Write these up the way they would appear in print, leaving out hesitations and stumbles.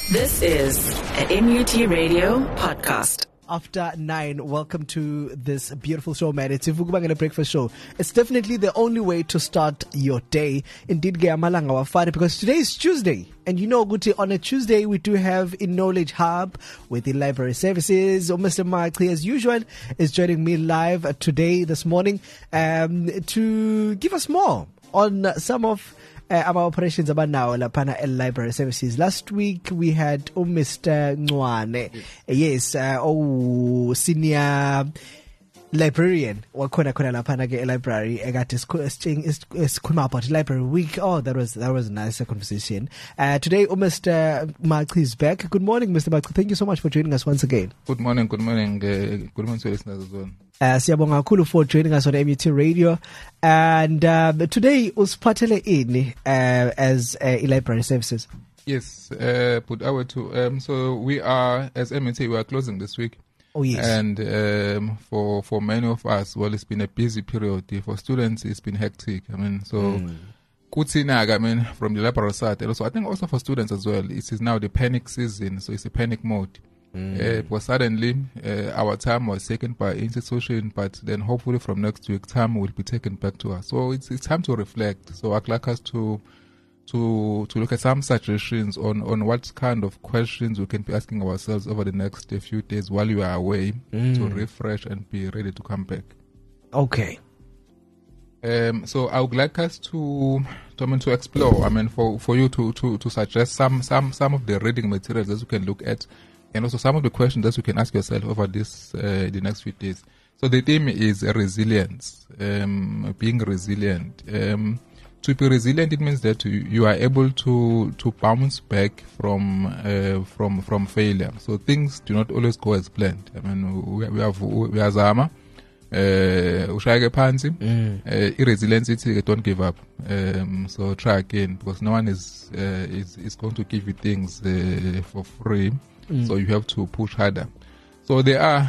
This is a MUT Radio podcast. After 9, welcome to this beautiful show, man. It's Ivukubangela Breakfast Show. It's definitely the only way to start your day. Indeed, Gayamalanga Wafari, because today is Tuesday. And you know, Guti, on a Tuesday, we do have a Knowledge Hub with the library services. Mr. Makli, as usual, is joining me live today, this morning, to give us more on some of our operations about now lapana library services. Last week we had Mr. Ngwane, yes, senior librarian wakhona lapana ke library ekade sikhuluma about library week. Oh, that was a nice conversation. Today Mr. Makli is back. Good morning, Mr. Makli. Thank you so much for joining us once again. Good morning to listeners as well. Siyabonga kakhulu for joining us on MUT Radio, and today usiphathele ini as library services. Yes, put our two. So we are, as MUT, we are closing this week. Oh yes. And for many of us, well, it's been a busy period. For students, it's been hectic. I mean, so from the library side, and also I think also for students as well, it is now the panic season, so it's a panic mode. Because suddenly our time was taken by institution, but then hopefully from next week time will be taken back to us. So it's time to reflect. So I'd like us to look at some suggestions on what kind of questions we can be asking ourselves over the next few days while you are away to refresh and be ready to come back. Okay. So I would like us to explore. I mean, for you to suggest some of the reading materials that you can look at. And also some of the questions that you can ask yourself over this the next few days. So the theme is resilience, being resilient. To be resilient, it means that you are able to bounce back from failure. So things do not always go as planned. I mean, we are zama. Ushayeke phansi. Irresilience ithi don't give up. So try again, because no one is going to give you things for free. So you have to push harder. So there are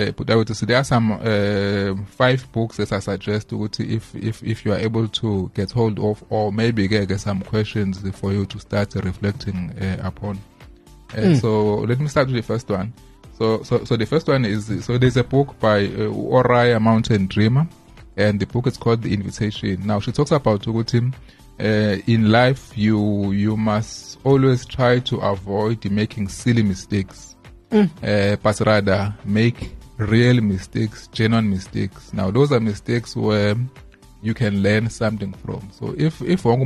some 5 books that I suggest if you are able to get hold of, or maybe get some questions for you to start reflecting upon. So let me start with the first one. So the first one is, so there's a book by Oriah Mountain Dreamer, and the book is called The Invitation. Now she talks about in life you must always try to avoid making silly mistakes, but rather make real mistakes, genuine mistakes. Now those are mistakes where you can learn something from. So if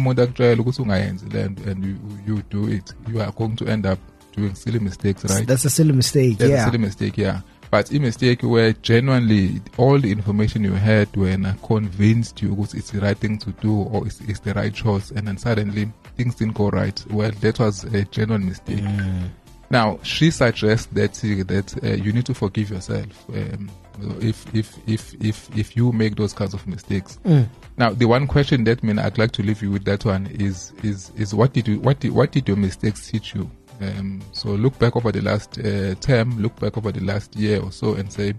and you do it, you are going to end up doing silly mistakes, right? That's a silly mistake. That's a silly mistake, yeah. But a mistake where genuinely all the information you had when convinced you it's the right thing to do, or it's the right choice, and then suddenly things didn't go right. Well, that was a genuine mistake. Now she suggests that you need to forgive yourself if you make those kinds of mistakes. Now the one question that I'd like to leave you with, that one is what did your mistakes teach you? So look back over the last term, look back over the last year or so, and say,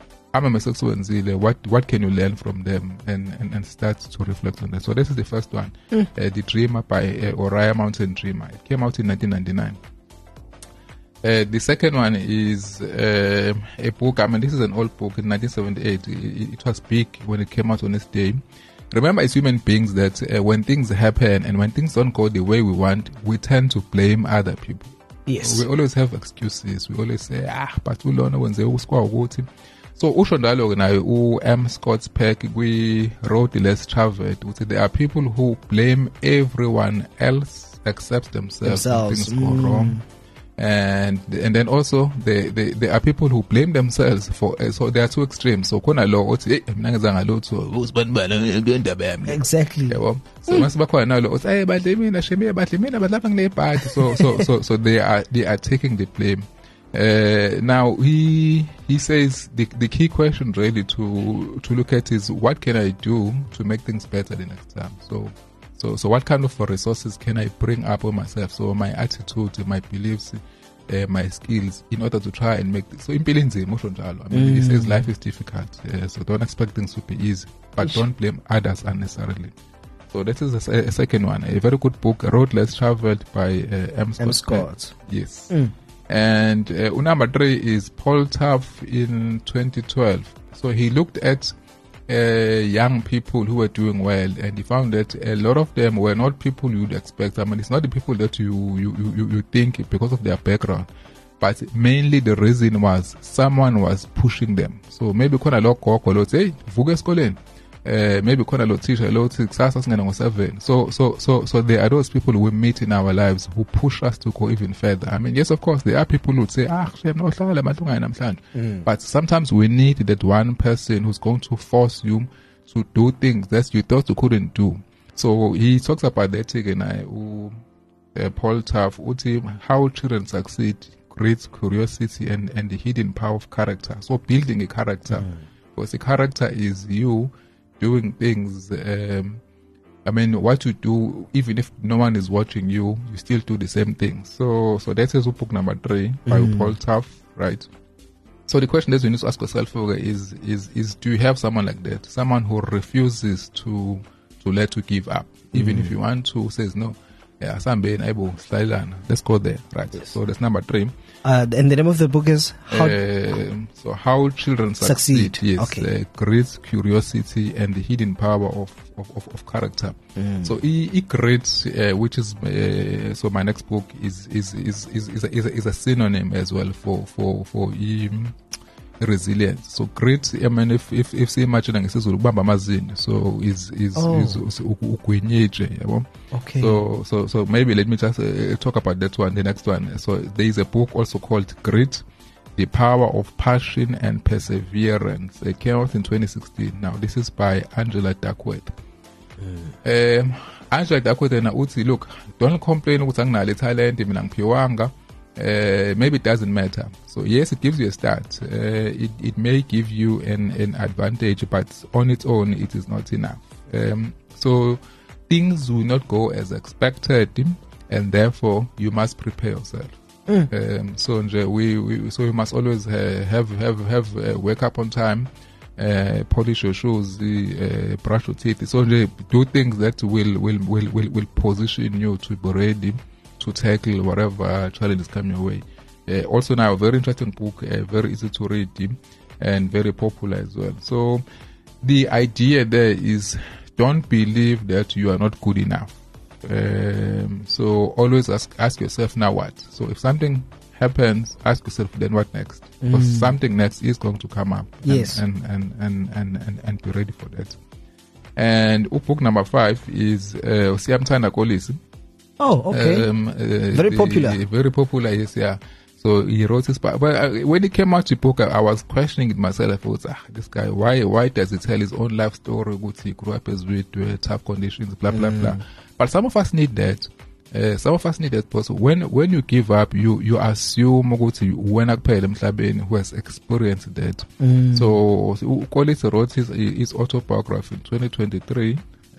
what can you learn from them, and start to reflect on that. So this is the first one, The Dreamer by Oriah Mountain Dreamer. It came out in 1999. The second one is a book. I mean, this is an old book in 1978. It was big when it came out on its day. Remember, as human beings, that when things happen and when things don't go the way we want, we tend to blame other people. Yes. We always have excuses. We always say, but ulona wenze uskwa ukuthi. So usho njalo naye M. Scott Peck, we wrote The Less Traveled. There are people who blame everyone else except themselves when things go wrong. And then also there are people who blame themselves for, so there are two extremes. So kona lo uthi mina ngizanga lutho uzibani ndaba yami. Exactly. Yebo. So mase bakhona lo uthi badle mina sheme badle mina badlapha ngile party. So they are taking the blame. Now he says the key question really to look at is, what can I do to make things better the next time? So what kind of resources can I bring up on myself? So my attitude, my beliefs, my skills, in order to try and make this. So impilo inzima usho njalo. I mean, he says life is difficult, so don't expect things to be easy, but don't blame others unnecessarily. So that is a second one. A very good book, Road Less Traveled by M. Scott. Yes. And number 3 is Paul Tough in 2012. So he looked at young people who were doing well, and he found that a lot of them were not people you'd expect. I mean, it's not the people that you think because of their background, but mainly the reason was someone was pushing them. So maybe khona lo gogo lo hey vuka esikoleni, maybe khona lo teacher lo thi kusasa singena ngo7. So there are those people we meet in our lives who push us to go even further. I mean, yes, of course there are people who say but sometimes we need that one person who's going to force you to do things that you thought you couldn't do. So he talks about that again. Paul Tough, how children succeed, great curiosity and the hidden power of character. So building a character, because a character is you doing things. I mean, what you do, even if no one is watching you, you still do the same thing. So that is book number 3 by Paul Tough, right? So the question that you need to ask yourself is do you have someone like that? Someone who refuses to let you give up, even if you want to, says no. Yeah, let's go there, right? Yes. So that's number 3. And the name of the book is How Children Succeed. Yes, okay. Great curiosity and the hidden power of character. So great, which is so my next book is a synonym as well for resilience. So great, I mean, if say imagine ngesizulu kubamba amazini, so is ugwenyeje, yabo. Okay. So maybe let me just talk about that one, the next one. So there is a book also called Grit, The Power of Passion and Perseverance. It came out in 2016. Now this is by Angela Duckworth. Angela Duckworth and uthi, look, don't complain ukuthi anginalo talent, mina ngiphiwanga. Maybe it doesn't matter. So yes, it gives you a start. It may give you an advantage, but on its own, it is not enough. So things will not go as expected, and therefore you must prepare yourself. So we must always have wake up on time, polish your shoes, brush your teeth. So do things that will position you to be ready to tackle whatever challenges come your way. Also now, a very interesting book, very easy to read and very popular as well. So the idea there is don't believe that you are not good enough. So always ask yourself, now what? So if something happens, ask yourself, then what next? Because something next is going to come up. Yes. And be ready for that. And book number 5 is Siyamthanda Kolisi. Oh, okay. Very popular. Very popular, yes, yeah. So he wrote his part. But when it came out to book, I was questioning it myself. I was this guy, why does he tell his own life story? What he grew up as with tough conditions, blah, blah, blah. But some of us need that. Some of us need that because when you give up, you assume who has experienced that. So Kolisi wrote his autobiography in 2023.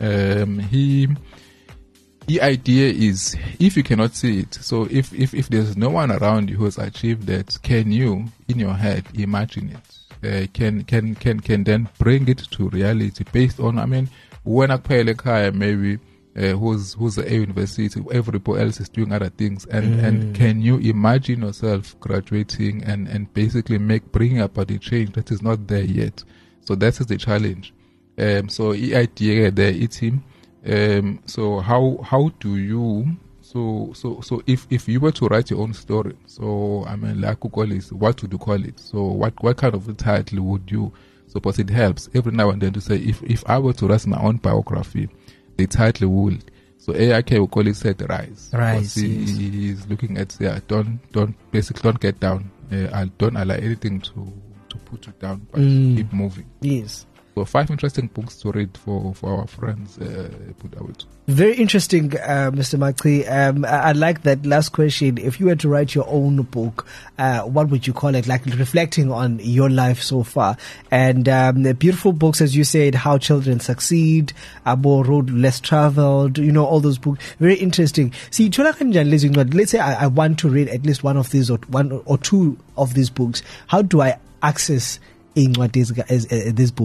The idea is, if you cannot see it, so if there's no one around you who has achieved that, can you, in your head, imagine it? Can then bring it to reality based on, I mean, when I maybe who's at a university, everybody else is doing other things, and can you imagine yourself graduating and basically bringing about the change that is not there yet? So that is the challenge. So the idea there, it's him. So how do you so if you were to write your own story, so I mean, like Kolisi, what would you call it? So what kind of a title would you? So because it helps every now and then to say, if I were to write my own biography, the title would. So AIK will call it Set Rise. Rise. He's looking at don't get down. Don't allow anything to put you down, but keep moving. Yes. So 5 interesting books to read for our friends. Very interesting, Mr. Makri. I like that last question. If you were to write your own book, what would you call it? Like reflecting on your life so far. And the beautiful books, as you said, How Children Succeed, Abo Road Less Traveled, all those books. Very interesting. See, let's say I want to read at least one of these or one or two of these books. How do I access these books?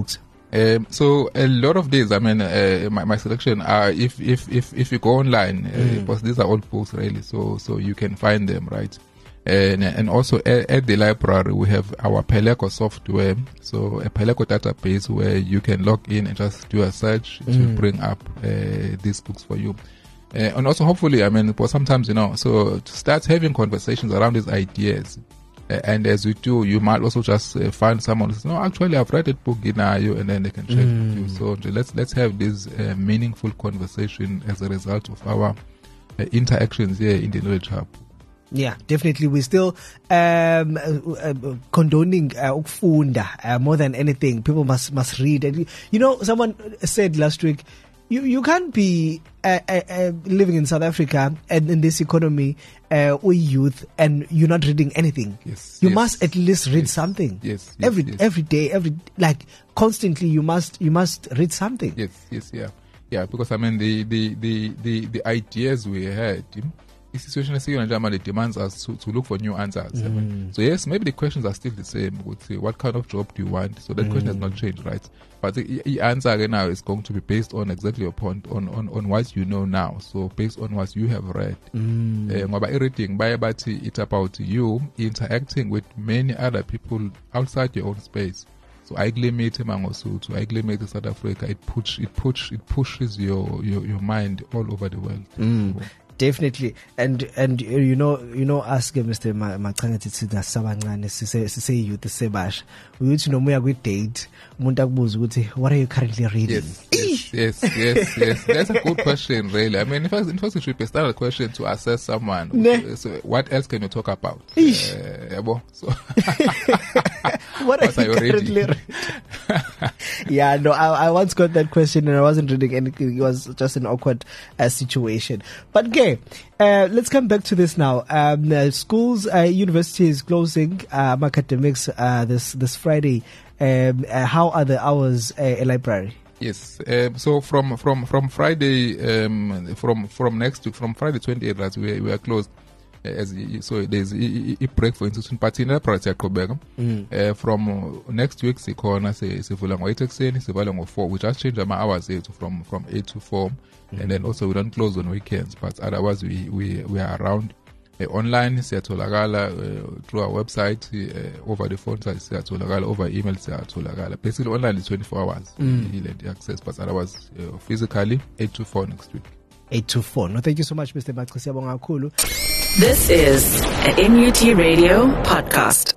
So a lot of these, I mean, my selection are if you go online, because these are old books really, so you can find them, right? And also at the library we have our Peleco software, so a Peleco database where you can log in and just do a search to bring up these books for you. And also hopefully, I mean, because sometimes, so to start having conversations around these ideas. And as we do, you might also just find someone who says, no, actually I've read that book in IU, and then they can share it with you. So let's have this meaningful conversation as a result of our interactions here in the Knowledge Hub. Yeah, definitely. We're still condoning ukufunda more than anything. People must read. And someone said last week, you can't be living in South Africa and in this economy with youth and you're not reading anything. Yes, you must at least read something. Yes, every day, constantly you must read something. Yes, yeah. Because I mean the ideas we had. The situation in Germany demands us to look for new answers. I mean, so yes, maybe the questions are still the same. Would say, what kind of job do you want? So that question has not changed, right? But the answer now is going to be based on exactly upon on what you know now. So based on what you have read. By reading, it's about you interacting with many other people outside your own space. So I acclimate Mangosuthu, I acclimate South Africa. It pushes your mind all over the world. Definitely, and ask Mr. Macangati Sida Sabancane say youth sebasha. We want to know more with date. What are you currently reading? Yes. That's a good question, really. I mean, in fact, it should be a standard question to assess someone. So what else can you talk about? So what are you currently reading? Yeah, no, I once got that question and I wasn't reading anything. It was just an awkward situation. But okay, let's come back to this now. Schools, universities closing academics this Friday. How are the hours library? Yes. So from Friday, from next week, from Friday 28th, right, we are closed. So there's a break for institution party in the from next week sikhona sivula ngo8 ekseni sivala ngo4. We just change our hours from 8 to 4, and then also we don't close on weekends, but otherwise we are around online. Siyatholakala through our website, over the phone siyatholakala, over email siyatholakala. Basically online is 24 hours the access, but otherwise physically 8 to 4 next week. 8 to 4. No, thank you so much, Mr. Maxi. This is a NUT Radio podcast.